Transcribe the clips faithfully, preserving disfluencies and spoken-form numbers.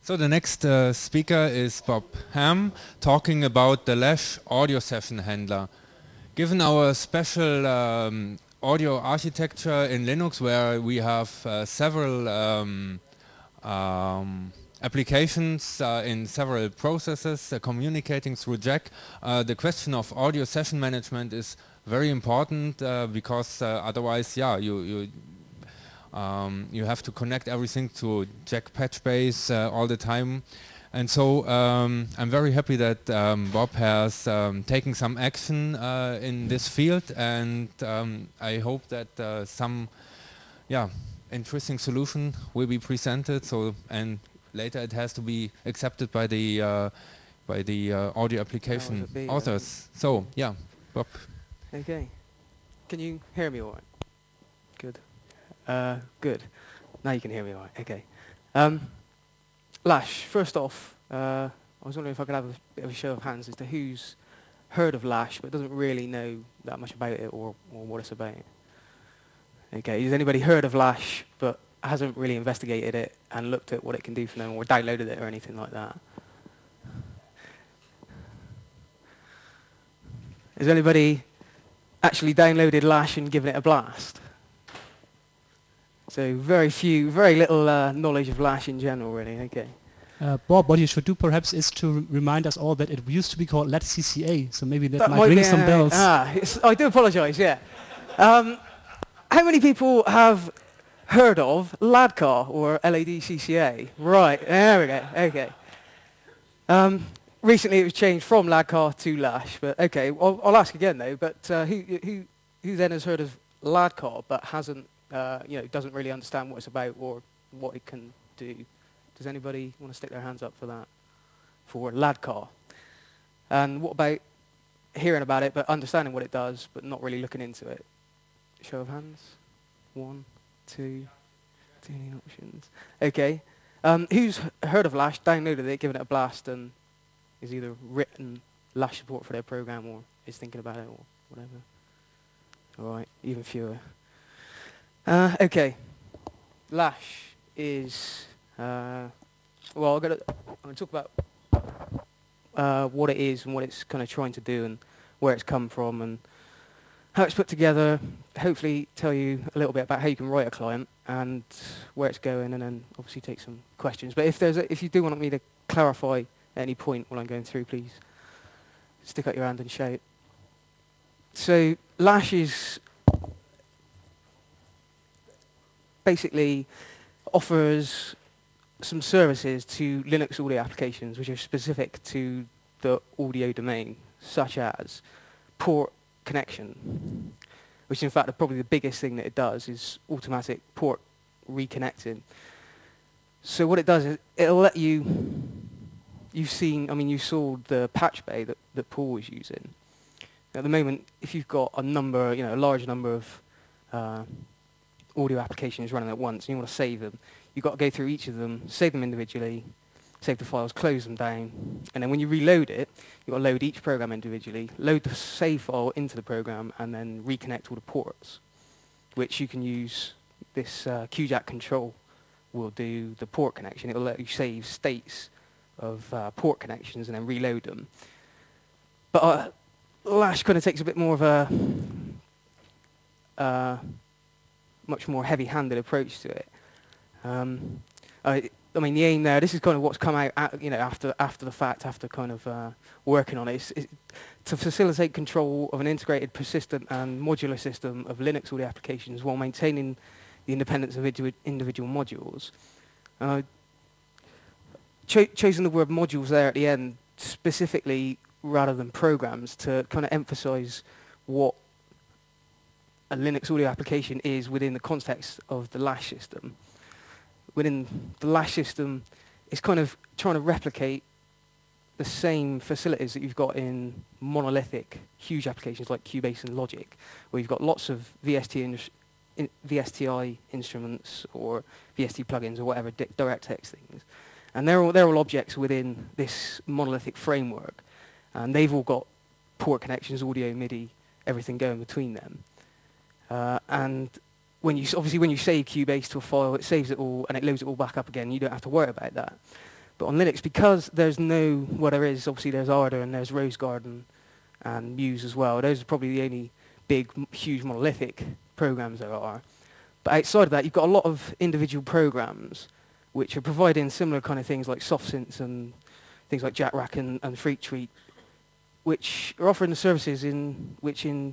So the next uh, speaker is Bob Ham, talking about the Lash audio session handler. Given our special um, audio architecture in Linux, where we have uh, several um, um, applications uh, in several processes uh, communicating through Jack, uh, the question of audio session management is very important uh, because uh, otherwise, yeah, you you um, you have to connect everything to Jack Patchbase uh, all the time. And so um, I'm very happy that um, Bob has um, taken some action uh, in this field, and um, I hope that uh, some, yeah, interesting solution will be presented. So and later it has to be accepted by the uh, by the uh, audio application be, authors. Uh, so yeah, Bob. Okay, can you hear me all right? Good. Uh, good. Now you can hear me all right. Okay. Um, Lash, first off, uh, I was wondering if I could have a bit of a show of hands as to who's heard of Lash but doesn't really know that much about it or, or what it's about. Okay, has anybody heard of Lash but hasn't really investigated it and looked at what it can do for them or downloaded it or anything like that? Has anybody actually downloaded Lash and given it a blast? So very few, very little uh, knowledge of Lash in general, really. Okay. Uh, Bob, what you should do perhaps is to remind us all that it used to be called L A T C C A, so maybe that, that might, might ring be, some uh, bells. Ah, I do apologise, yeah. Um, how many people have heard of LADCAR or L A D C C A? Right, there we go, okay. Um, recently it was changed from LADCAR to Lash, but okay, I'll, I'll ask again though, but uh, who, who, who then has heard of LADCAR but hasn't, uh, you know, doesn't really understand what it's about or what it can do? Does anybody want to stick their hands up for that? For LADCAR. And what about hearing about it but understanding what it does but not really looking into it? Show of hands. One, two, two options. Okay. Um, who's heard of Lash, downloaded it, given it a blast, and is either written Lash support for their program or is thinking about it or whatever? All right, even fewer. Uh, okay. Lash is... Uh, well, I'm going to talk about uh, what it is and what it's kind of trying to do and where it's come from and how it's put together. Hopefully tell you a little bit about how you can write a client and where it's going, and then obviously take some questions. But if there's a, if you do want me to clarify at any point while I'm going through, please stick out your hand and shout. So Lash is basically offers some services to Linux audio applications which are specific to the audio domain, such as port connection, which in fact are probably the biggest thing that it does is automatic port reconnecting. So what it does is it'll let you, you've seen, I mean you saw the patch bay that, that Paul was using. At the moment, if you've got a number, you know, a large number of uh, audio applications running at once and you want to save them, you've got to go through each of them, save them individually, save the files, close them down, and then when you reload it, you've got to load each program individually, load the save file into the program, and then reconnect all the ports, which you can use this uh, Q JACK control will do the port connection. It will let you save states of uh, port connections and then reload them. But uh, Lash kind of takes a bit more of a uh, much more heavy-handed approach to it. Um, I, I mean, the aim there, this is kind of what's come out, at, you know, after after the fact, after kind of uh, working on it, it's, it's to facilitate control of an integrated, persistent, and modular system of Linux audio applications while maintaining the independence of individual modules. Uh, cho chosen the word modules there at the end specifically rather than programs to kind of emphasize what a Linux audio application is within the context of the Lash system. Within the Lash system, it's kind of trying to replicate the same facilities that you've got in monolithic, huge applications like Cubase and Logic, where you've got lots of V S T in, in, V S T I instruments or V S T plugins or whatever, di DirectX things. And they're all, they're all objects within this monolithic framework. And they've all got port connections, audio, MIDI, everything going between them. Uh, and when you obviously when you save Cubase to a file, it saves it all and it loads it all back up again. You don't have to worry about that. But on Linux, because there's no, well there is, obviously there's Ardour and there's Rose Garden and Muse as well. Those are probably the only big, m- huge monolithic programs there are. But outside of that, you've got a lot of individual programs which are providing similar kind of things like SoftSynths and things like JackRack and, and FreakTweet, which are offering the services in which in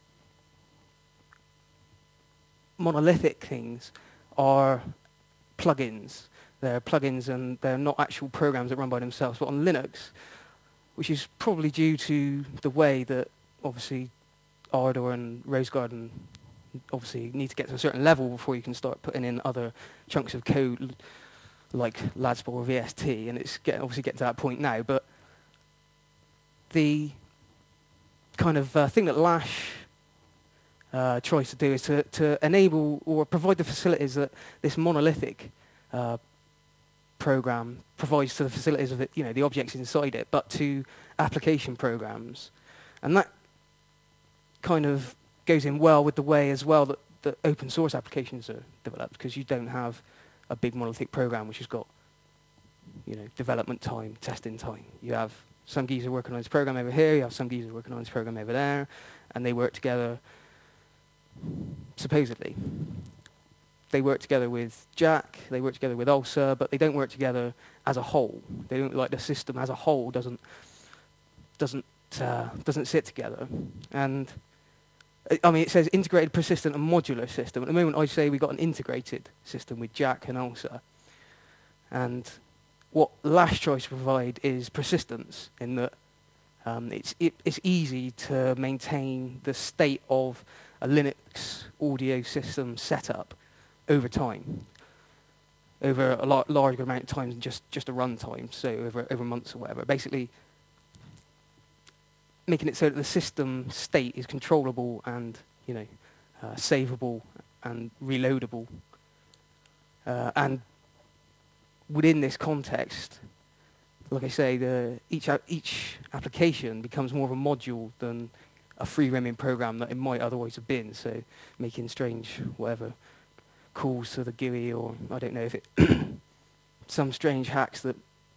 monolithic things are plugins. They're plugins and they're not actual programs that run by themselves. But on Linux, which is probably due to the way that obviously Ardour and Rose Garden obviously need to get to a certain level before you can start putting in other chunks of code l- like Ladspor or V S T, and it's getting, obviously getting to that point now. But the kind of uh, thing that Lash uh, tries to do is to, to enable or provide the facilities that this monolithic uh, program provides to the facilities of it, you know, the objects inside it, but to application programs. And that kind of goes in well with the way as well that, that open source applications are developed, because you don't have a big monolithic program which has got, you know, development time, testing time. You have some geezer working on this program over here, you have some geezer working on this program over there, and they work together, supposedly. They work together with Jack, they work together with Ulsa, but they don't work together as a whole. They don't, like the system as a whole doesn't doesn't uh, doesn't sit together. And I mean, it says integrated, persistent, and modular system. At the moment, I'd say we've got an integrated system with Jack and Ulsa. And what Lash tries to provide is persistence, in that um, it's, it, it's easy to maintain the state of a Linux audio system setup over time, over a lot larger amount of time than just, just a runtime, so over, over months or whatever. Basically, making it so that the system state is controllable and, you know, uh, savable and reloadable. Uh, and within this context, like I say, the, each, a- each application becomes more of a module than a free roaming program that it might otherwise have been, so making strange, whatever, calls to the G U I, or I don't know if it, some strange hacks that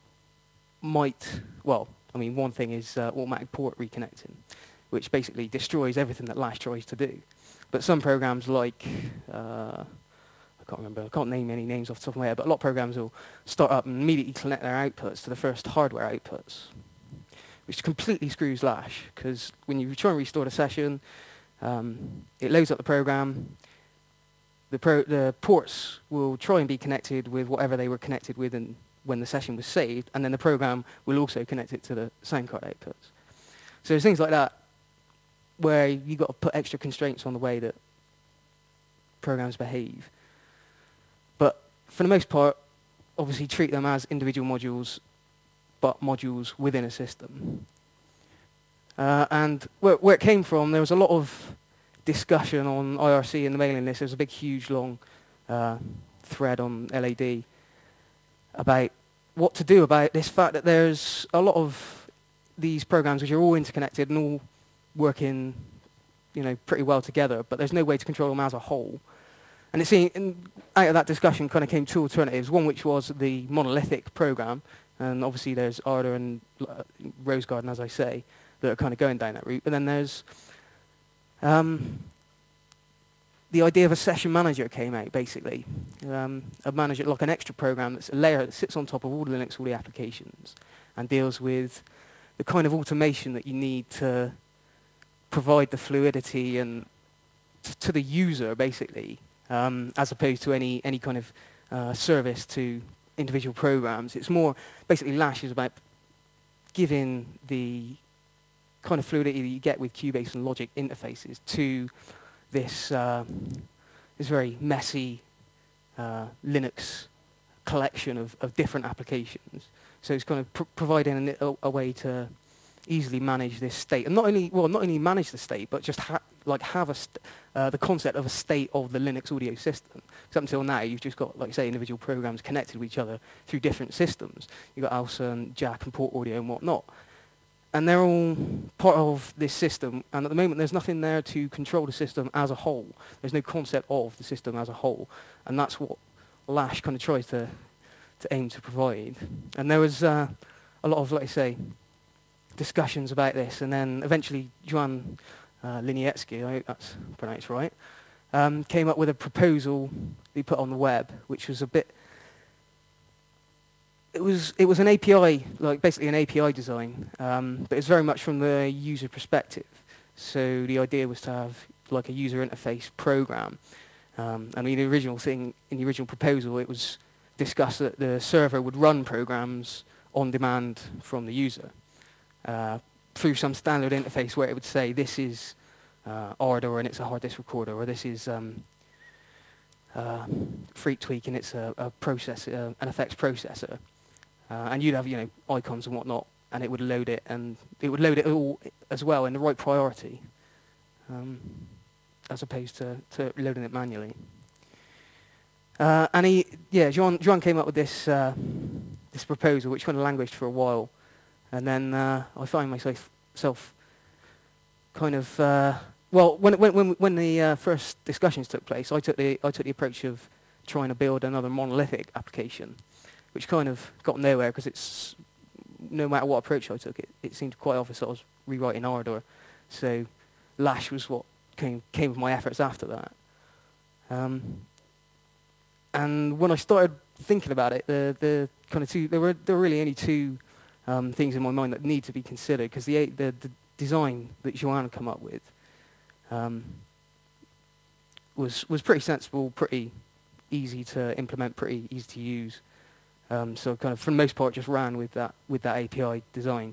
might, well, I mean, one thing is uh, automatic port reconnecting, which basically destroys everything that Lash tries to do. But some programs like, uh, I can't remember, I can't name any names off the top of my head, but a lot of programs will start up and immediately connect their outputs to the first hardware outputs, which completely screws Lash, because when you try and restore the session, um, it loads up the program, the, pro the ports will try and be connected with whatever they were connected with in when the session was saved, and then the program will also connect it to the sound card outputs. So there's things like that where you've got to put extra constraints on the way that programs behave. But for the most part, obviously treat them as individual modules, but modules within a system. Uh, and where, where it came from, there was a lot of discussion on I R C and the mailing list. There was a big, huge, long uh, thread on L A D about what to do about this fact that there's a lot of these programs which are all interconnected and all working, you know, pretty well together, but there's no way to control them as a whole. And it seemed, and out of that discussion kind of came two alternatives, one which was the monolithic program, and obviously there's Ardour and uh, Rose Garden, as I say, that are kind of going down that route. But then there's um, the idea of a session manager came out, basically. Um, a manager, like an extra program that's a layer that sits on top of all the Linux, all the applications, and deals with the kind of automation that you need to provide the fluidity and t to the user, basically, um, as opposed to any, any kind of uh, service to individual programs. It's more, basically Lash is about giving the kind of fluidity that you get with Cubase and Logic interfaces to this uh, this very messy uh, Linux collection of, of different applications. So it's kind of pr providing an, a, a way to easily manage this state, and not only well, not only manage the state, but just ha like have a st uh, the concept of a state of the Linux audio system. Because up until now, you've just got, like say, individual programs connected with each other through different systems. You've got Ulsa and Jack and Port Audio and whatnot. And they're all part of this system, and at the moment there's nothing there to control the system as a whole. There's no concept of the system as a whole, and that's what Lash kind of tries to to aim to provide. And there was uh, a lot of, like I say, discussions about this, and then eventually Joan uh, Liniecki, I hope that's pronounced right, um, came up with a proposal he put on the web, which was a bit. It was it was an A P I, like basically an A P I design, um, but it's very much from the user perspective. So the idea was to have like a user interface program. Um, I mean, the original thing in the original proposal, it was discussed that the server would run programs on demand from the user uh, through some standard interface where it would say this is uh, Ardor and it's a hard disk recorder, or this is um, uh, FreakTweak and it's a, a process, uh, an effects processor. Uh, and you'd have, you know, icons and whatnot, and it would load it, and it would load it all as well in the right priority, um, as opposed to, to loading it manually. Uh, and he, yeah, Joan, Joan came up with this uh, this proposal, which kind of languished for a while, and then uh, I find myself self kind of uh, well, when when when when the uh, first discussions took place, I took the I took the approach of trying to build another monolithic application, which kind of got nowhere because it's, no matter what approach I took, it, it seemed quite obvious that I was rewriting Ardor. So Lash was what came came with my efforts after that. Um, and when I started thinking about it, the the kind of two there were there were really only two um, things in my mind that need to be considered, because the, the the design that Joan come up with um, was was pretty sensible, pretty easy to implement, pretty easy to use. Um, so kind of, for the most part, just ran with that with that A P I design.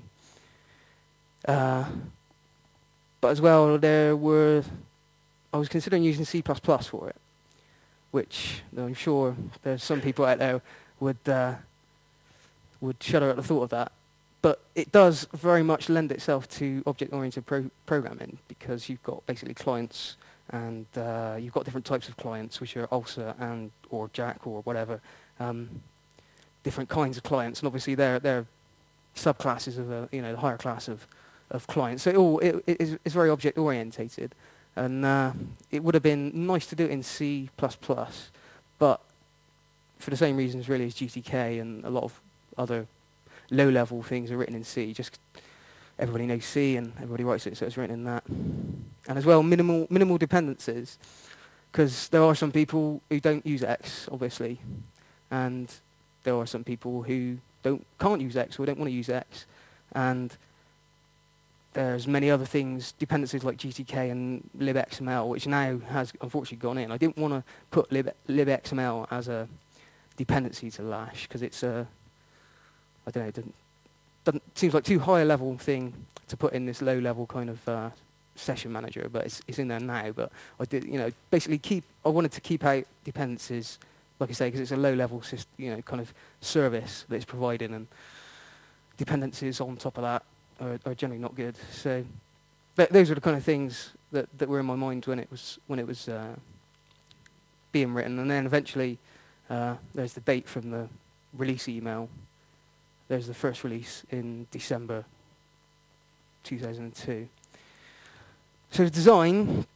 Uh, but as well, there were I was considering using C plus plus for it, which I'm sure there's some people out there would uh, would shudder at the thought of that. But it does very much lend itself to object-oriented pro programming, because you've got basically clients, and uh, you've got different types of clients, which are Ulcer and or Jack or whatever. Um, different kinds of clients, and obviously they're they're subclasses of a, you know, the higher class of of clients. So it all it, it is it's very object orientated, and uh, it would have been nice to do it in C plus plus, but for the same reasons really as G T K and a lot of other low level things are written in C. Just everybody knows C and everybody writes it, so it's written in that. And as well, minimal minimal dependencies, because there are some people who don't use X, obviously, and there are some people who don't can't use X or don't want to use X, and there's many other things, dependencies like G T K and libxml, which now has unfortunately gone in. I didn't want to put lib libxml as a dependency to Lash, because it's a, I don't know, it doesn't, doesn't seems like too high a level thing to put in this low level kind of uh, session manager, but it's it's in there now. But I did, you know, basically keep. I wanted to keep out dependencies, like I say, because it's a low-level, you know, kind of service that it's providing, and dependencies on top of that are, are generally not good. So th those are the kind of things that, that were in my mind when it was when it was uh, being written. And then eventually, uh, there's the date from the release email. There's the first release in December two thousand two. So the design,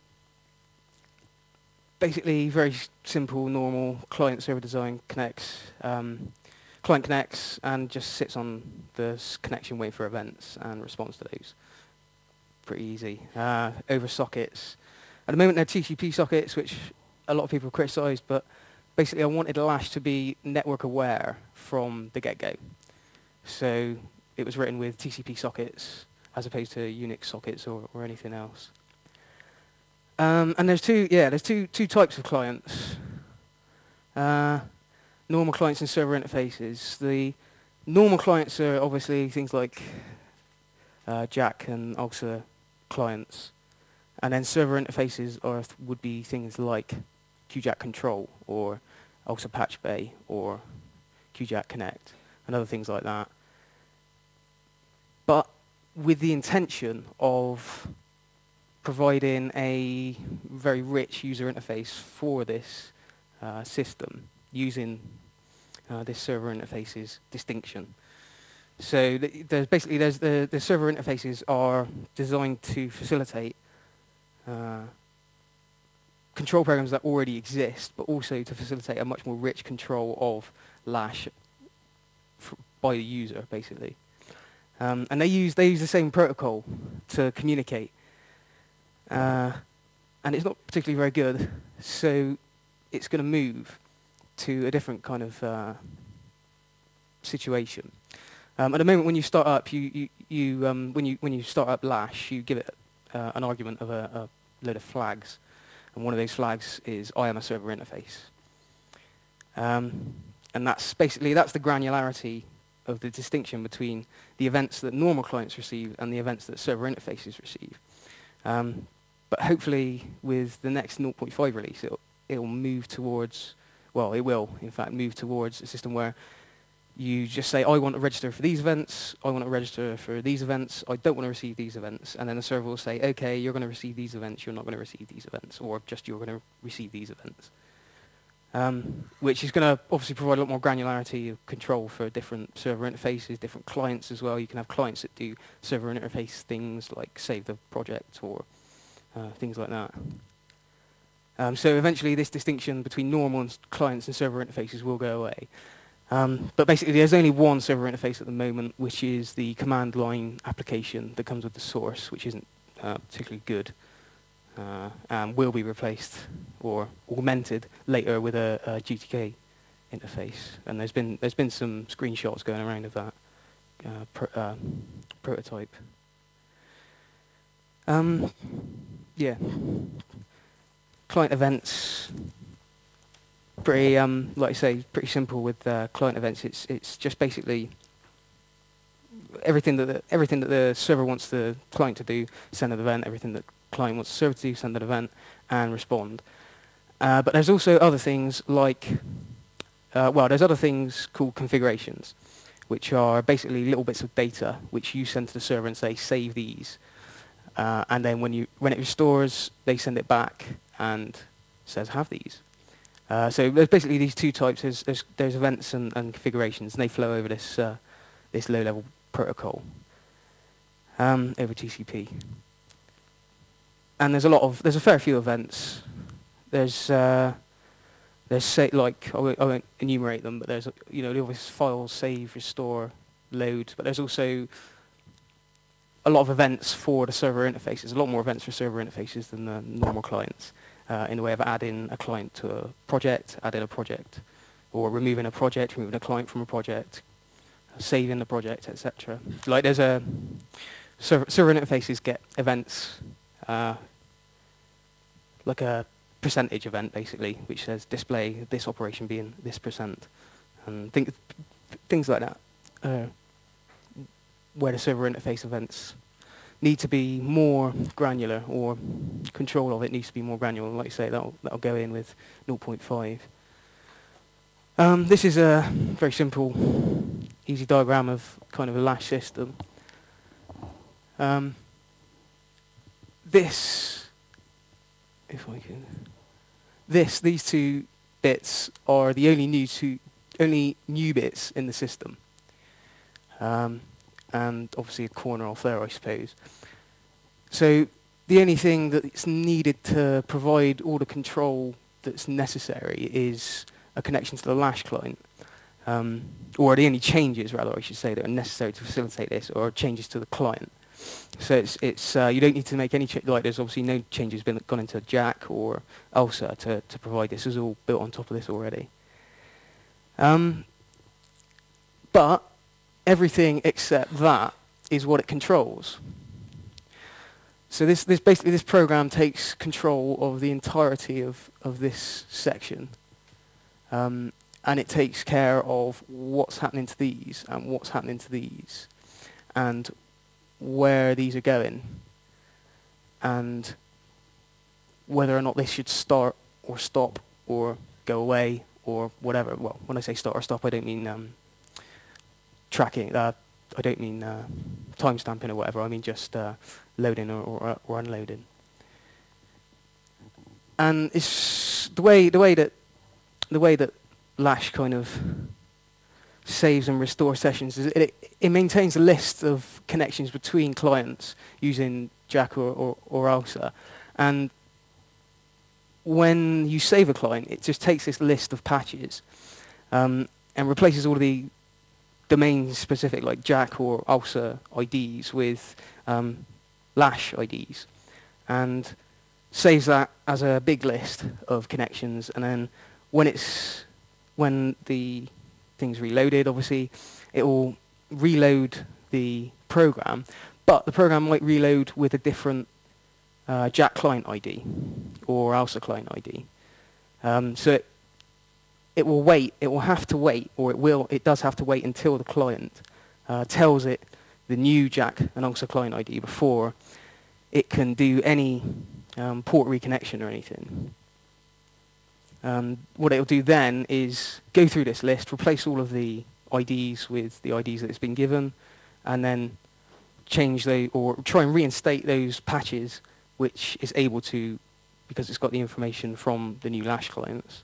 basically very simple, normal client-server design, connects, um, client connects and just sits on the connection waiting for events and responds to those. Pretty easy. Uh, over sockets. At the moment they're T C P sockets, which a lot of people criticise, but basically I wanted Lash to be network aware from the get-go. So it was written with T C P sockets as opposed to Unix sockets or, or anything else. Um, and there's two, yeah, there's two two types of clients. Uh, normal clients and server interfaces. The normal clients are obviously things like uh, Jack and Ulcer clients, and then server interfaces are would be things like Q JAK Control or Ulcer Patch Bay or Q JAK Connect and other things like that. But with the intention of providing a very rich user interface for this uh, system using uh, this server interfaces distinction. So th there's basically there's the the server interfaces are designed to facilitate uh, control programs that already exist, but also to facilitate a much more rich control of Lash by the user, basically. Um, and they use they use the same protocol to communicate, uh, and it's not particularly very good. So it's going to move to a different kind of uh, situation. Um, at the moment, when you start up, you you, you um, when you when you start up Lash, you give it uh, an argument of a, a load of flags, and one of those flags is I am a server interface. Um, and that's basically that's the granularity of the distinction between the events that normal clients receive and the events that server interfaces receive. Um, but hopefully, with the next zero point five release, it'll it'll move towards well, it will in fact move towards a system where you just say, I want to register for these events, I want to register for these events, I don't want to receive these events, and then the server will say, okay, you're going to receive these events, you're not going to receive these events, or just you're going to receive these events. Um, which is going to obviously provide a lot more granularity of control for different server interfaces, different clients as well. You can have clients that do server interface things like save the project or uh, things like that. Um, so eventually this distinction between normal and clients and server interfaces will go away. Um, but basically there's only one server interface at the moment, which is the command line application that comes with the source, which isn't uh, particularly good, uh, and will be replaced or augmented later with a, a G T K interface. And there's been there's been some screenshots going around of that uh, pro uh, prototype. Um, yeah, client events. Pretty, um, like I say, pretty simple with uh, client events. It's it's just basically everything that the, everything that the server wants the client to do, send an event. Everything that the client wants the server to do, send an event, and respond. Uh, but there's also other things like, uh, well, there's other things called configurations, which are basically little bits of data which you send to the server and say, save these, uh, and then when you when it restores, they send it back and says, have these. Uh, so there's basically these two types. There's, there's, there's events and, and configurations, and they flow over this uh, this low-level protocol um, over T C P. And there's a lot of there's a fair few events. There's uh, there's say like I won't, I won't enumerate them, but there's you know the obvious file, save, restore, load. But there's also a lot of events for the server interfaces. A lot more events for server interfaces than the normal clients. Uh, in the way of adding a client to a project, adding a project, or removing a project, removing a client from a project, saving the project, et cetera. Like there's a server, server interfaces get events, uh, like a percentage event basically, which says display this operation being this percent, and think, things like that, uh, where the server interface events need to be more granular, or control of it needs to be more granular. Like I say, that'll, that'll go in with zero point five. Um, this is a very simple, easy diagram of kind of a Lash system. Um, this, if I can, this, these two bits are the only new two, only new bits in the system. Um, and obviously a corner off there, I suppose. So the only thing that's needed to provide all the control that's necessary is a connection to the Lash client, um, or the only changes, rather, I should say, that are necessary to facilitate this, or changes to the client. So it's it's uh, you don't need to make any ch like there's obviously no changes been gone into Jack or ELSA to to provide this. This is all built on top of this already. Um, but everything except that is what it controls. So this, this basically this program takes control of the entirety of, of this section, um, and it takes care of what's happening to these and what's happening to these, and where these are going, and whether or not they should start or stop or go away or whatever. Well, when I say start or stop, I don't mean um, tracking, uh, I don't mean uh, timestamping or whatever, I mean just uh, loading or, or, or unloading. And it's the way the way that the way that Lash kind of saves and restores sessions is it, it maintains a list of connections between clients using Jack or, or, or ELSA, and when you save a client, it just takes this list of patches um, and replaces all of the domain-specific, like Jack or ALSA I Ds with um, Lash I Ds, and saves that as a big list of connections. And then when it's when the thing's reloaded, obviously, it will reload the program, but the program might reload with a different uh, Jack client I D or ALSA client I D. Um, so it, it will wait, it will have to wait, or it will, it does have to wait until the client uh, tells it the new Jack and ALSA client I D before it can do any um, port reconnection or anything. Um, what it'll do then is go through this list, replace all of the I Ds with the I Ds that it's been given, and then change the, or try and reinstate those patches which is able to, because it's got the information from the new Lash clients.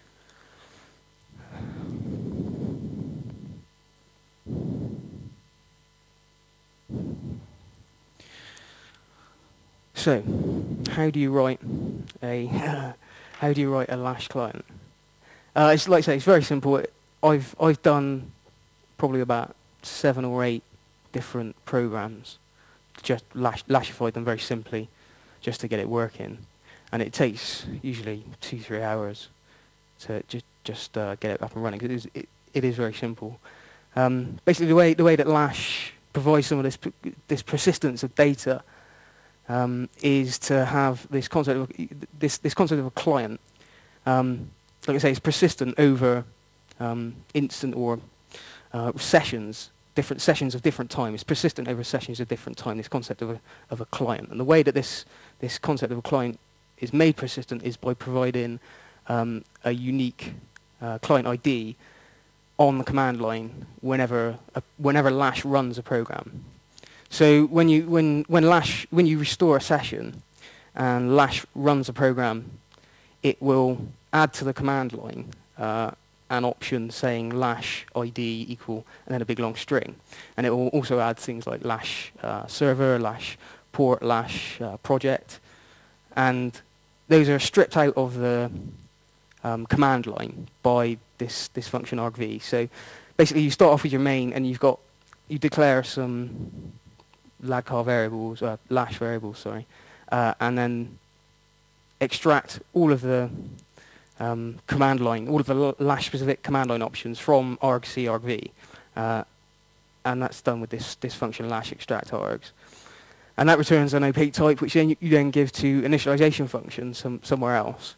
So, how do you write a how do you write a Lash client? Uh, it's like I say, it's very simple. I've I've done probably about seven or eight different programs, just lash, lashified them very simply, just to get it working, and it takes usually two three hours to just just uh, get it up and running. It is it, it is very simple. Um, basically, the way the way that Lash provides some of this this persistence of data um, is to have this concept of this this concept of a client. Um, like I say, it's persistent over um, instant or uh, sessions, different sessions of different time. It's persistent over sessions of different time. This concept of a of a client, and the way that this this concept of a client is made persistent is by providing um, a unique uh, client I D on the command line whenever a, whenever Lash runs a program. So when you when when Lash when you restore a session and Lash runs a program, it will add to the command line uh, an option saying Lash I D equal and then a big long string, and it will also add things like Lash uh, server, Lash port, Lash uh, project, and those are stripped out of the um, command line by this this function argv. So basically, you start off with your main, and you've got you declare some ladcar variables, uh, Lash variables, sorry, uh, and then extract all of the um, command line, all of the Lash specific command line options from argc argv, uh, and that's done with this this function Lash extract args. And that returns an opaque type, which then you, you then give to initialization function some, somewhere else.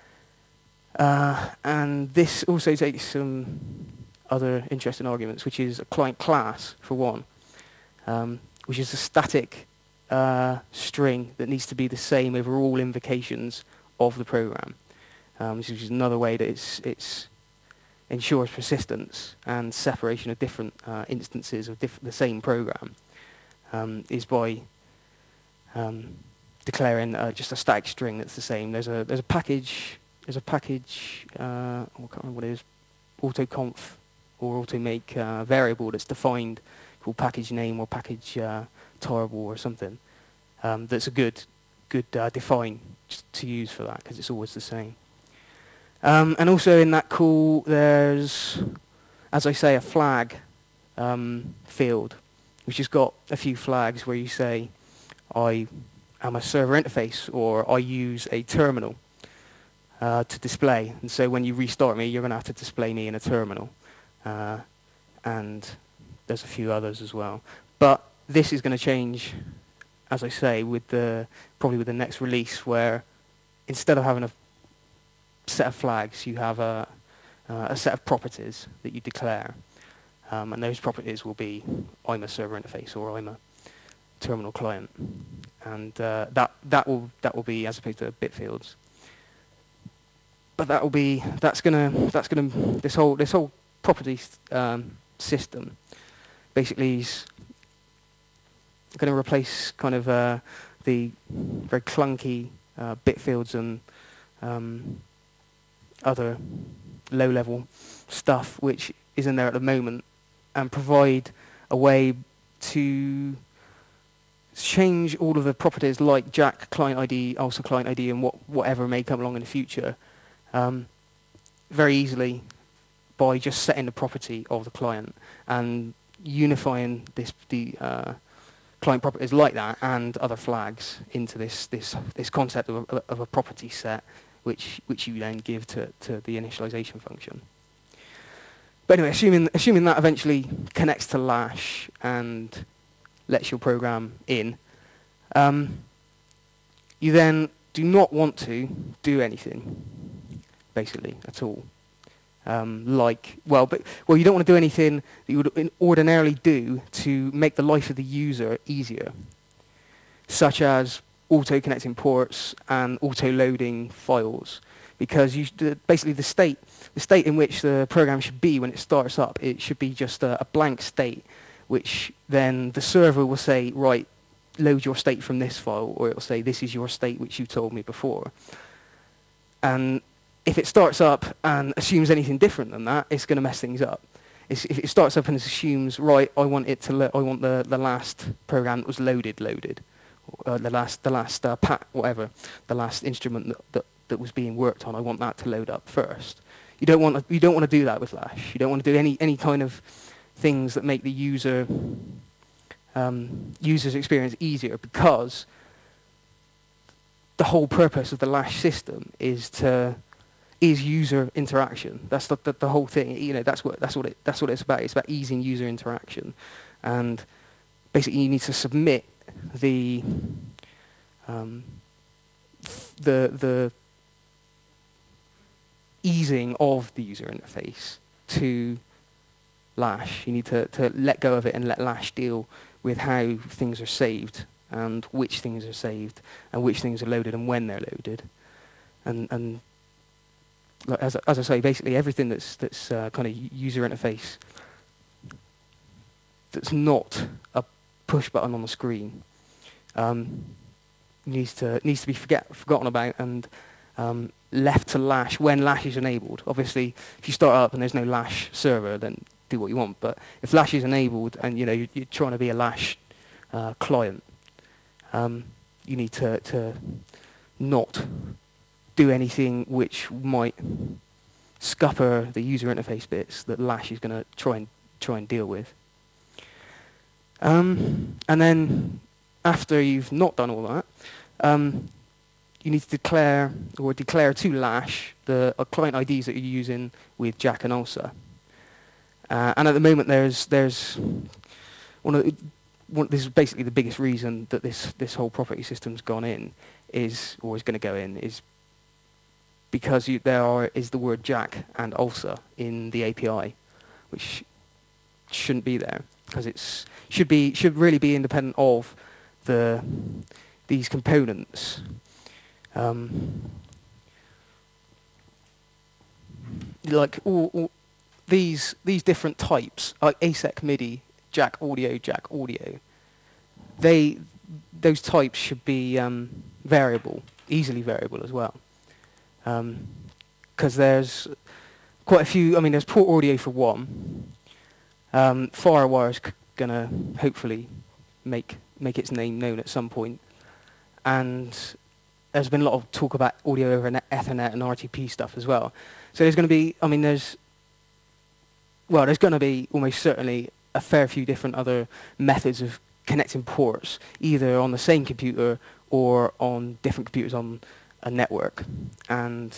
Uh, and this also takes some other interesting arguments, which is a client class, for one, um, which is a static uh, string that needs to be the same over all invocations of the program, um, which is another way that it's, it's ensures persistence and separation of different uh, instances of diff the same program, um, is by Um, declaring uh, just a static string that's the same. There's a there's a package there's a package uh, I can't remember what it is, autoconf or automake uh, variable that's defined called package name or package uh, tarball or something. Um, that's a good good uh, define just to use for that, because it's always the same. Um, and also in that call there's, as I say, a flag um, field, which has got a few flags where you say I am a server interface, or I use a terminal uh, to display. And so when you restart me, you're going to have to display me in a terminal. Uh, and there's a few others as well. But this is going to change, as I say, with the probably with the next release, where instead of having a set of flags, you have a, uh, a set of properties that you declare. Um, and those properties will be I'm a server interface, or I'm a terminal client, and uh, that that will that will be as opposed to bit fields. But that will be that's gonna that's gonna this whole this whole property um, system basically is going to replace kind of uh, the very clunky uh, bit fields and um, other low level stuff which is in there at the moment, and provide a way to change all of the properties like Jack client I D, ALSA client I D, and what, whatever may come along in the future um, very easily by just setting the property of the client and unifying this the uh, client properties like that and other flags into this this this concept of a, of a property set, which which you then give to to the initialization function. But anyway, assuming assuming that eventually connects to Lash and lets your program in, um, you then do not want to do anything, basically, at all. Um, like, well, but well, you don't want to do anything that you would ordinarily do to make the life of the user easier, such as auto-connecting ports and auto-loading files, because you, the, basically the state, the state in which the program should be when it starts up, it should be just a, a blank state, which then the server will say, right, load your state from this file, or it will say, this is your state which you told me before. And if it starts up and assumes anything different than that, it's going to mess things up. It's, if it starts up and assumes, right, I want it to, lo- I want the, the last program that was loaded, loaded, uh, the last, the last uh, pat, whatever, the last instrument that, that that was being worked on, I want that to load up first. You don't want to, you don't want to do that with Lash. You don't want to do any any kind of things that make the user um, user's experience easier, because the whole purpose of the Lash system is to is user interaction. That's the, the the whole thing. You know, that's what that's what it that's what it's about. It's about easing user interaction, and basically you need to submit the um, the the easing of the user interface to Lash. You need to, to let go of it and let Lash deal with how things are saved and which things are saved and which things are loaded and when they're loaded. And and like, as as I say, basically everything that's that's uh, kind of user interface that's not a push button on the screen um, needs to needs to be forget forgotten about and um, left to Lash when Lash is enabled. Obviously, if you start up and there's no Lash server, then do what you want. But if Lash is enabled and you know you're, you're trying to be a Lash uh, client, um, you need to, to not do anything which might scupper the user interface bits that Lash is going to try and try and deal with. Um, and then after you've not done all that, um, you need to declare or declare to Lash the uh, client I Ds that you're using with Jack and Ulsa. Uh, and at the moment, there's there's one of the, one, this is basically the biggest reason that this this whole property system's gone in is or is going to go in is because you, there are is the word Jack and Ulsa in the A P I, which shouldn't be there because it's should be should really be independent of the these components. Um, like all, all these these different types, like A S E C MIDI, Jack Audio, Jack Audio. They those types should be um, variable, easily variable as well, because um, there's quite a few. I mean, there's port audio for one. Um, FireWire's c- gonna hopefully make make its name known at some point, and there's been a lot of talk about audio over Ethernet and R T P stuff as well. So there's going to be, I mean, there's, well, there's going to be almost certainly a fair few different other methods of connecting ports, either on the same computer or on different computers on a network. And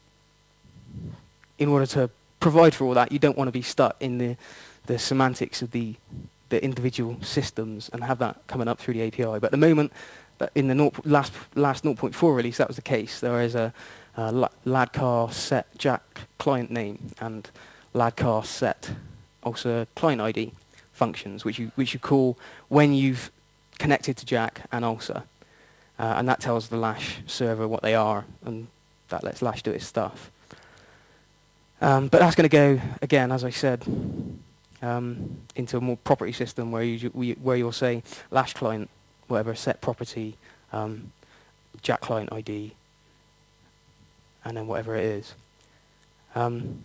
in order to provide for all that, you don't want to be stuck in the, the semantics of the, the individual systems and have that coming up through the A P I. But at the moment, But in the naught, last last zero point four release, that was the case. There is a, a ladcar set Jack client name and ladcar set also client I D functions, which you which you call when you've connected to Jack and Ulsa, uh, and that tells the Lash server what they are, and that lets Lash do its stuff. Um, but that's going to go again, as I said, um, into a more property system where you where you'll say Lash client, whatever set property, um, Jack client I D, and then whatever it is. Um,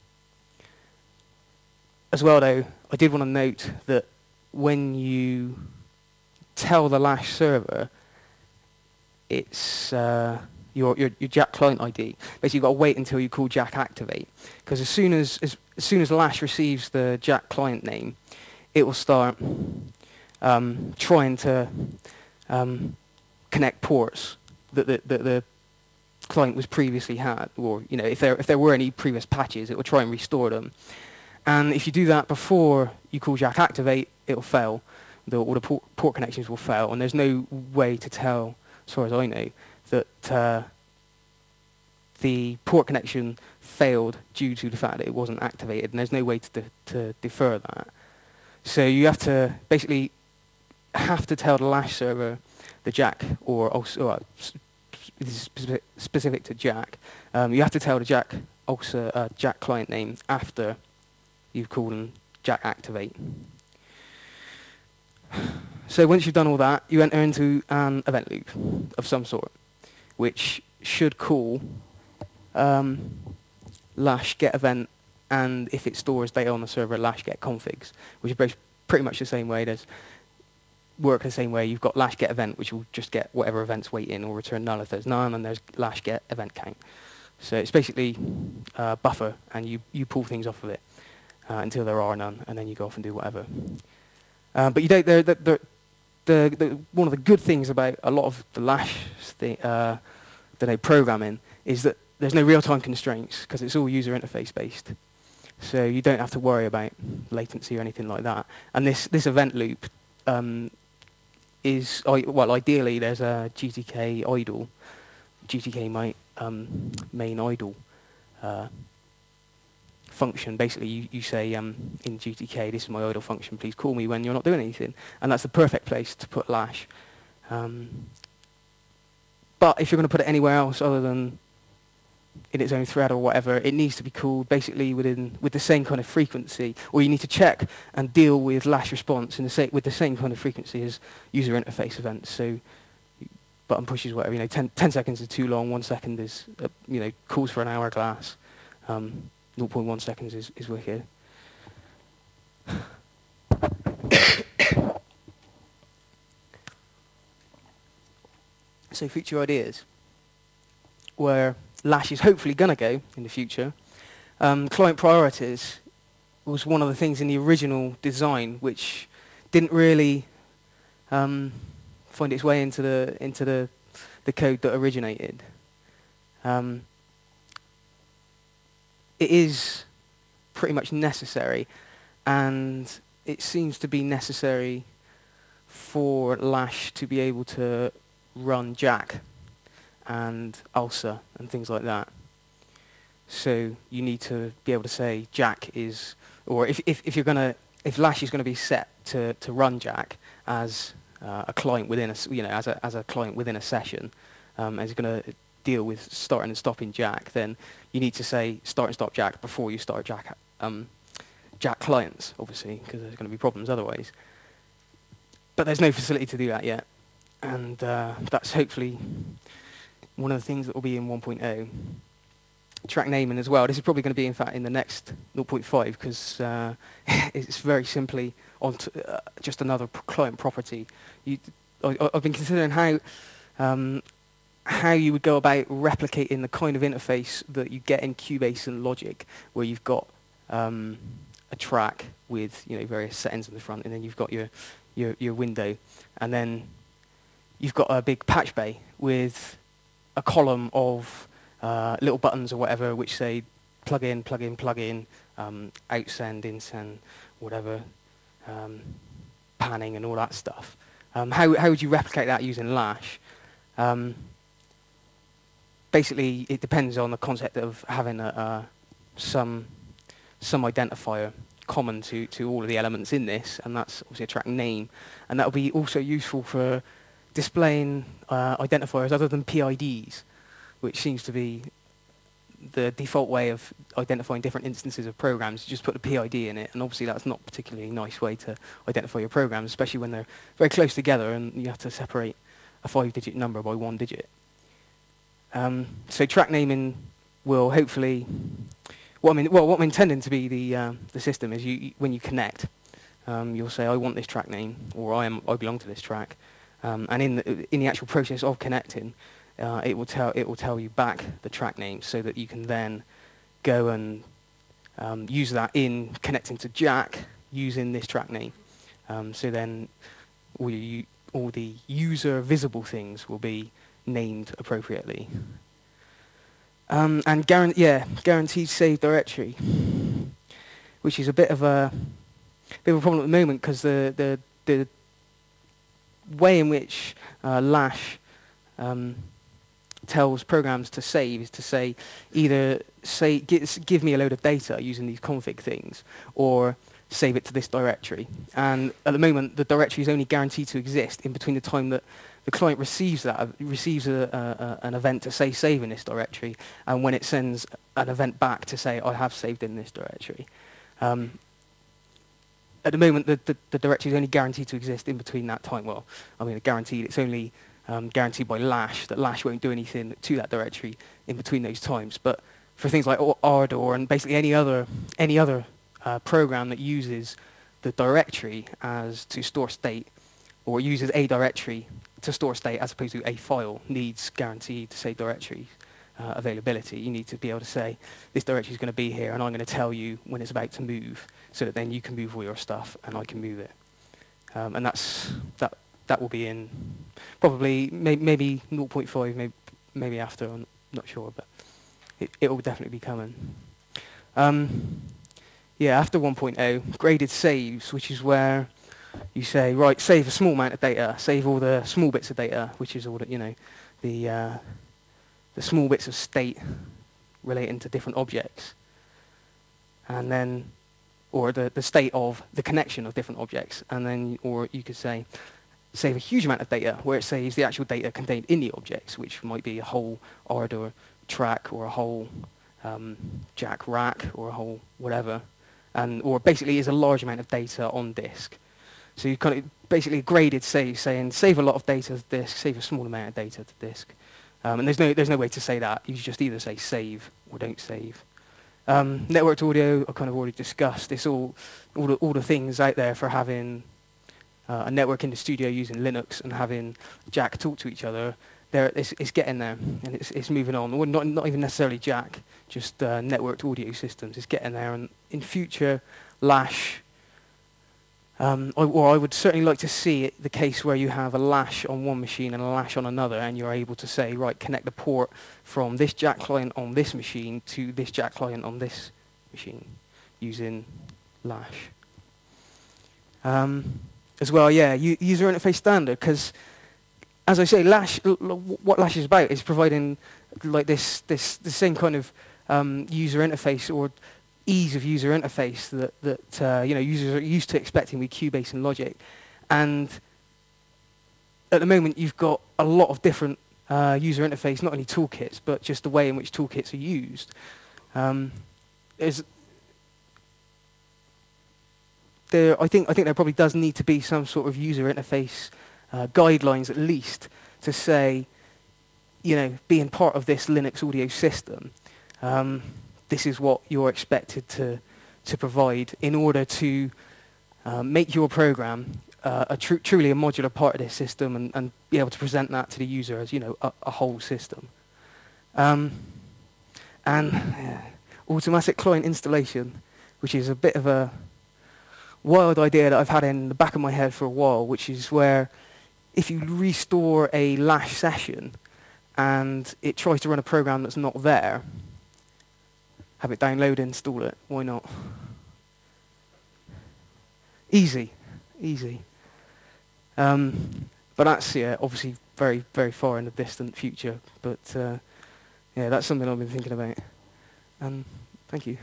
as well, though, I did want to note that when you tell the Lash server, it's uh, your, your, your Jack client I D. Basically, you've got to wait until you call Jack activate, because as soon as, as as soon as Lash receives the Jack client name, it will start um, trying to um, connect ports that the, that the client was previously had, or you know, if there if there were any previous patches, it will try and restore them. And if you do that before you call Jack activate, it will fail. The, all the port, port connections will fail, and there's no way to tell, as far as I know, that uh, the port connection failed due to the fact that it wasn't activated, and there's no way to, de to defer that. So you have to basically have to tell the Lash server, the Jack, or also uh, this is specific, specific to Jack. Um, you have to tell the Jack also uh, Jack client name after you've called them Jack activate. So once you've done all that, you enter into an event loop of some sort, which should call um, Lash get event, and if it stores data on the server, Lash get configs, which is pretty much the same way. There's work the same way. You've got Lash get event, which will just get whatever events wait in or return null if there's none, and there's Lash get event count. So it's basically a buffer, and you, you pull things off of it uh, until there are none, and then you go off and do whatever. Uh, but you don't. The, the, the, the, one of the good things about a lot of the Lash thing, uh, that they programming is that there's no real-time constraints because it's all user interface based. So you don't have to worry about latency or anything like that. And this this event loop um, is well, ideally there's a G T K idle, G T K my, um, main idle uh, function. Basically, you, you say um, in G T K, this is my idle function, please call me when you're not doing anything. And that's the perfect place to put Lash. Um, but if you're going to put it anywhere else other than in its own thread or whatever, it needs to be called basically within with the same kind of frequency, or you need to check and deal with Lash response in the sa with the same kind of frequency as user interface events. So button pushes, whatever, you know, ten, ten seconds is too long, one second is, uh, you know, calls for an hourglass. Um, zero point one seconds is, is wicked. So future ideas, where Lash is hopefully going to go in the future. Um, client priorities was one of the things in the original design which didn't really um, find its way into the into the the code that originated. Um, it is pretty much necessary, and it seems to be necessary for Lash to be able to run Jack and Ulsa and things like that. So you need to be able to say Jack is, or if if, if you're gonna, if Lash is going to be set to to run Jack as uh, a client within a, you know, as a as a client within a session, um, as going to deal with starting and stopping Jack, then you need to say start and stop Jack before you start Jack um, Jack clients, obviously, because there's going to be problems otherwise. But there's no facility to do that yet, and uh, that's hopefully one of the things that will be in one point oh. Track naming as well. This is probably going to be, in fact, in the next zero point five, because uh, it's very simply on uh, just another p client property. You, I, I've been considering how um, how you would go about replicating the kind of interface that you get in Cubase and Logic, where you've got um, a track with, you know, various settings in the front, and then you've got your your, your window, and then you've got a big patch bay with a column of uh, little buttons or whatever which say plug in, plug in, plug in, um, outsend, insend, whatever, um, panning and all that stuff. Um, how, how would you replicate that using Lash? Um, basically, it depends on the concept of having a, uh, some, some identifier common to, to all of the elements in this, and that's obviously a track name. And that will be also useful for displaying uh, identifiers other than P I Ds, which seems to be the default way of identifying different instances of programs. You just put a P I D in it, and obviously that's not a particularly nice way to identify your programs, especially when they're very close together and you have to separate a five-digit number by one digit. Um, so track naming will hopefully, what I mean, well, what I'm intending to be the uh, the system is you, you when you connect, um, you'll say I want this track name, or I am I belong to this track, um, and in the, in the actual process of connecting, uh, it will tell it will tell you back the track name, so that you can then go and um, use that in connecting to Jack using this track name. Um, so then all, you, all the user visible things will be named appropriately. Um, and guaran yeah, guaranteed save directory, which is a bit of a bit of a problem at the moment, because the, the the way in which uh, Lash um, tells programs to save is to say either say give, give me a load of data using these config things, or save it to this directory. And at the moment, the directory is only guaranteed to exist in between the time that the client receives that uh, receives a, a, a, an event to say save in this directory, and when it sends an event back to say I have saved in this directory. Um, at the moment, the, the, the directory is only guaranteed to exist in between that time. Well, I mean, guaranteed. It's only um, guaranteed by Lash that Lash won't do anything to that directory in between those times. But for things like Ardor and basically any other any other uh, program that uses the directory as to store state, or uses a directory to store state as opposed to a file, needs guaranteed to say directory uh, availability. You need to be able to say this directory is going to be here, and I'm going to tell you when it's about to move, so that then you can move all your stuff and I can move it. Um, and that's that. That will be in probably may, maybe zero point five, maybe maybe after. I'm not sure, but it it will definitely be coming. Um, yeah, after one point oh, graded saves, which is where you say, right, save a small amount of data, save all the small bits of data, which is all the, you know, the uh, the small bits of state relating to different objects, and then, or the the state of the connection of different objects, and then, or you could say, save a huge amount of data, where it saves the actual data contained in the objects, which might be a whole Ardor track, or a whole um, Jack rack, or a whole whatever, and or basically is a large amount of data on disk. So you kind of basically graded save, saying save a lot of data to disk, save a small amount of data to disk. Um, and there's no there's no way to say that. You just either say save or don't save. Um, networked audio, I kind of already discussed. It's all all the all the things out there for having uh, a network in the studio using Linux and having Jack talk to each other. There, it's, it's getting there, and it's it's moving on. Or not not even necessarily Jack, just uh, networked audio systems. It's getting there, and in future, Lash. Um, I, or I would certainly like to see it, the case where you have a Lash on one machine and a Lash on another, and you're able to say, right, connect the port from this Jack client on this machine to this Jack client on this machine using Lash. Um, as well, yeah, u user interface standard, because as I say, Lash, l l what Lash is about is providing like this, this, the same kind of um, user interface or ease of user interface that, that uh, you know, users are used to expecting with Cubase and Logic. And at the moment, you've got a lot of different uh, user interface, not only toolkits, but just the way in which toolkits are used. Um, is there, I think, I think there probably does need to be some sort of user interface uh, guidelines, at least, to say, you know, being part of this Linux audio system, um, this is what you're expected to, to provide in order to uh, make your program uh, a tr truly a modular part of this system, and, and be able to present that to the user as, you know, a, a whole system. Um, and yeah, automatic client installation, which is a bit of a wild idea that I've had in the back of my head for a while, which is where if you restore a Lash session and it tries to run a program that's not there, have it download, install it. Why not? Easy, easy. Um, but that's, yeah, obviously very, very far in the distant future. But uh, yeah, that's something I've been thinking about. Um, thank you.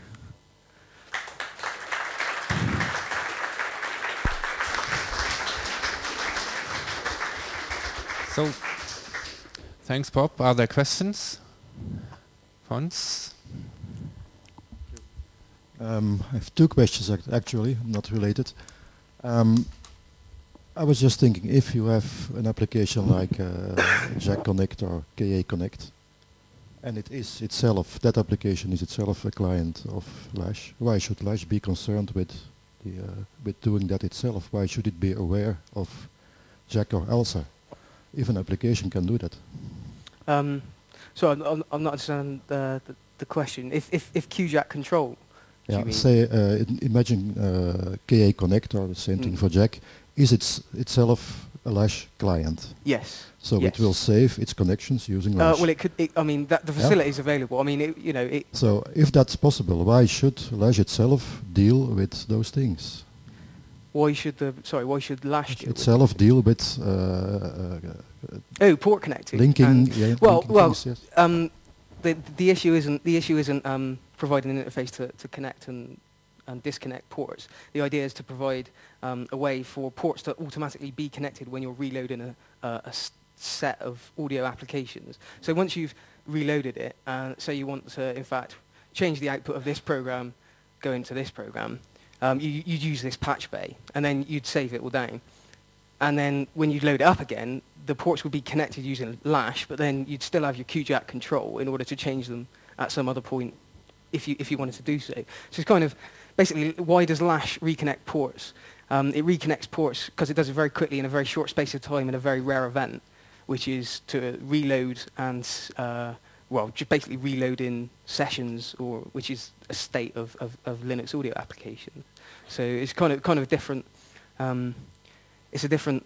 So, thanks, Bob. Are there questions? Fons? Um, I have two questions act actually, not related. Um, I was just thinking, if you have an application like uh, Jack Connect or K A Connect, and it is itself, that application is itself a client of Lash, why should Lash be concerned with the, uh, with doing that itself? Why should it be aware of Jack or Elsa, if an application can do that? Um, so I'm, I'm, I'm not understanding the, the, the question. If, if, if Q JACK control, do you Yeah, mean? say, uh, in- imagine uh, K A Connect, or the same thing Mm. for Jack, is it's itself a Lash client. Yes. So yes. it will save its connections using Uh, Lash. well, it could. It, I mean, that the Yeah. facility is available. I mean, it, you know, it, So if that's possible, why should Lash itself deal with those things? why should the sorry? Why should Lash deal with Itself deal with uh, uh, Oh, port connecting. linking, And, yeah, well, linking well, things, yes. um, the the issue isn't the issue isn't um, providing an interface to, to connect and and disconnect ports. The idea is to provide um, a way for ports to automatically be connected when you're reloading a, a, a s- set of audio applications. So once you've reloaded it, uh, say you want to, in fact, change the output of this program, go into this program, um, you, you'd use this patch bay, and then you'd save it all down. And then when you load it up again, the ports would be connected using Lash, but then you'd still have your Q JACK control in order to change them at some other point if you, if you wanted to do so. So it's kind of, basically, why does Lash reconnect ports? Um, it reconnects ports because it does it very quickly in a very short space of time in a very rare event, which is to reload and, uh, well, just basically reloading sessions, or which is a state of, of, of Linux audio applications. So it's kind of kind of a different, um, it's a different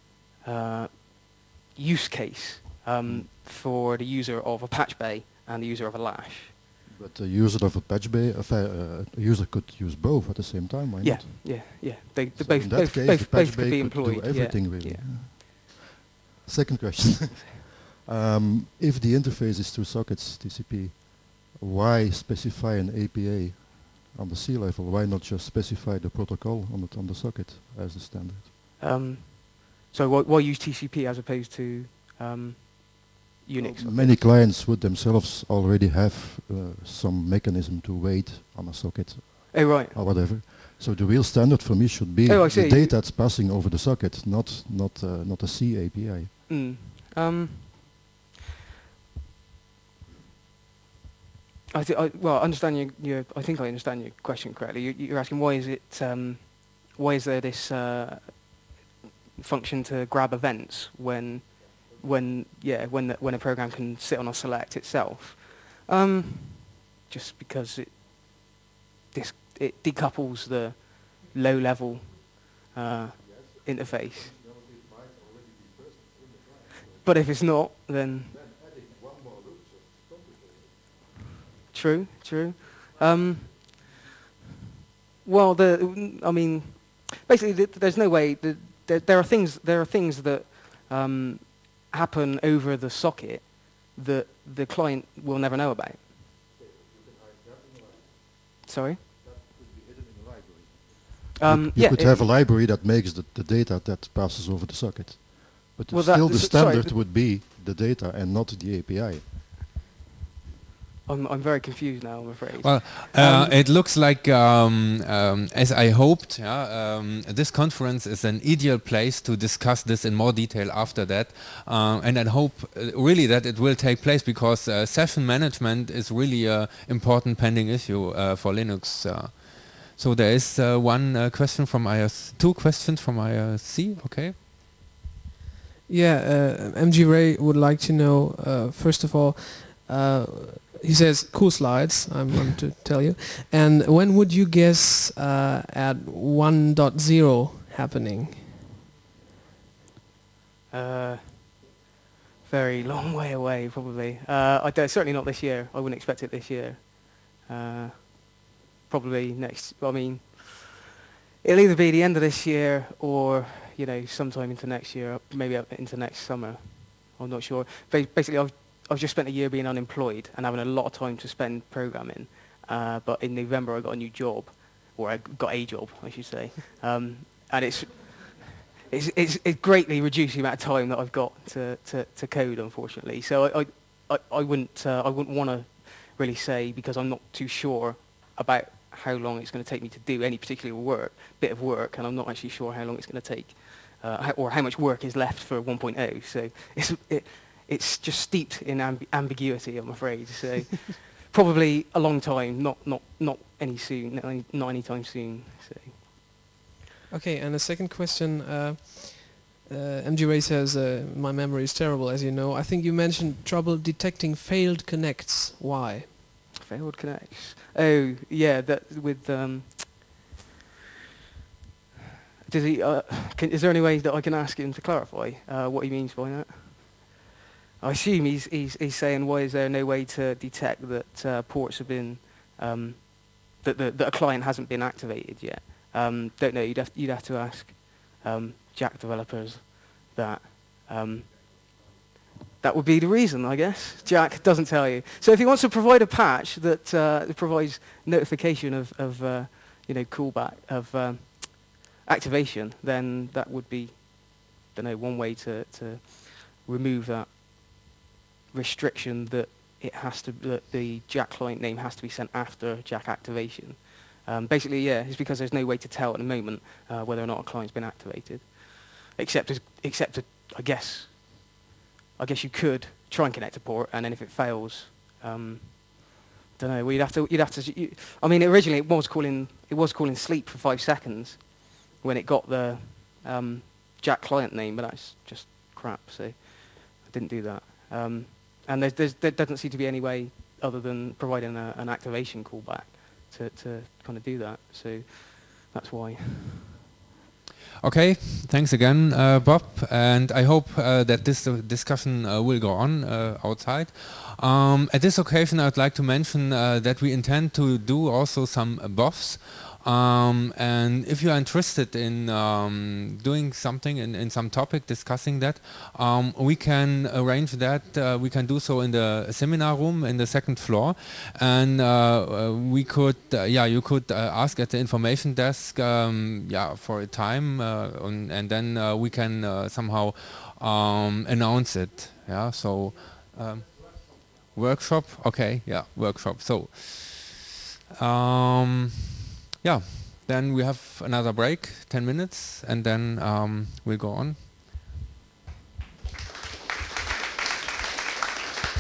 uh, use case um, for the user of a patch bay and the user of a Lash. But the user of a patch bay, uh, uh, a user could use both at the same time, why Yeah, not? yeah, yeah. They, they So both, in that both, case, both, the patch both could bay be could do employed. yeah, everything really. yeah. Second question. um, if the interface is through sockets, T C P, why specify an A P I on the C level? Why not just specify the protocol on the, on the socket as the standard? Um, so why, why use T C P as opposed to um, Unix? Well, many clients would themselves already have uh, some mechanism to wait on a socket Oh, right. or whatever. So the real standard for me should be Oh, I the see. data that's passing over the socket, not not uh, not a C A P I. Mm. Um, I, th- I well, I understand your, your. I think I understand your question correctly. You, you're asking why is it? Um, why is there this uh, function to grab events when, when yeah, when the, when a program can sit on a select itself? Um, just because it this it decouples the low level uh, interface. But if it's not, then true, true. Um, well, the I mean, basically, th- there's no way. The, there, there are things. There are things that um, happen over the socket that the client will never know about. Sorry. Um, you you yeah, could it- have a library that makes the, the data that passes over the socket. But Well, that- still the s- sorry, standard but- would be the data and not the A P I. I'm, I'm very confused now, I'm afraid. Well, uh, Um, it looks like, um, um, as I hoped, yeah, um, this conference is an ideal place to discuss this in more detail after that. Uh, and I hope uh, really that it will take place, because uh, session management is really an important pending issue uh, for Linux. Uh, so there is uh, one uh, question from I S, two questions from I R C, okay? Yeah, uh, M G Ray would like to know, uh, first of all, uh, he says, cool slides, I'm going to tell you. And when would you guess uh, at one point zero happening? Uh, very long way away, probably. Uh, I don't, certainly not this year. I wouldn't expect it this year. Uh, probably next. I mean, it'll either be the end of this year or, you know, sometime into next year, maybe up into next summer. I'm not sure. Ba- basically, I've I've just spent a year being unemployed and having a lot of time to spend programming. Uh, but in November, I got a new job, or I got a job, I should say, um, and it's. It's, it's, it's greatly reduced the amount of time that I've got to, to, to code, unfortunately. So I, I, I, I wouldn't uh, I wouldn't want to really say, because I'm not too sure about how long it's going to take me to do any particular work, bit of work, and I'm not actually sure how long it's going to take, uh, how, or how much work is left for one point oh. So it's it, it's just steeped in amb- ambiguity, I'm afraid. So probably a long time, not not not any soon, not any, not anytime soon. So. Okay, and the second question, uh, uh, M G Ray says, uh, my memory is terrible, as you know. I think you mentioned trouble detecting failed connects. Why? Failed connects. Oh, yeah, that with... Um, does he, uh, can, is there any way that I can ask him to clarify uh, what he means by that? I assume he's, he's, he's saying, why is there no way to detect that uh, ports have been... Um, that, the, that a client hasn't been activated yet? Um, don't know, you'd have, you'd have to ask um, Jack developers that. Um, that would be the reason, I guess. Jack doesn't tell you. So if he wants to provide a patch that uh, provides notification of, of uh, you know, callback, of um, activation, then that would be, don't know, one way to, to remove that restriction that it has to, that the Jack client name has to be sent after Jack activation. Um, basically, yeah, it's because there's no way to tell at the moment uh, whether or not a client's been activated, except as, except, a, I guess, I guess you could try and connect a port, and then if it fails, um, don't know. Well, you'd have to, you'd have to. You, I mean, originally it was calling, it was calling sleep for five seconds when it got the um, Jack client name, but that's just crap. So I didn't do that. Um, and there's, there's, there doesn't seem to be any way other than providing a, an activation callback to, to kind of do that. So that's why. Okay, thanks again, uh, Bob, and I hope uh, that this uh, discussion uh, will go on uh, outside. Um, at this occasion, I'd like to mention uh, that we intend to do also some uh, B O Fs. Um, and if you are interested in um, doing something in, in some topic, discussing that, um, we can arrange that. Uh, we can do so in the seminar room in the second floor, and uh, uh, we could, uh, yeah, you could uh, ask at the information desk, um, yeah, for a time, uh, on, and then uh, we can uh, somehow um, announce it. Yeah, so um, workshop. Okay, yeah, workshop. So. Um, Yeah, then we have another break, ten minutes, and then um, we'll go on.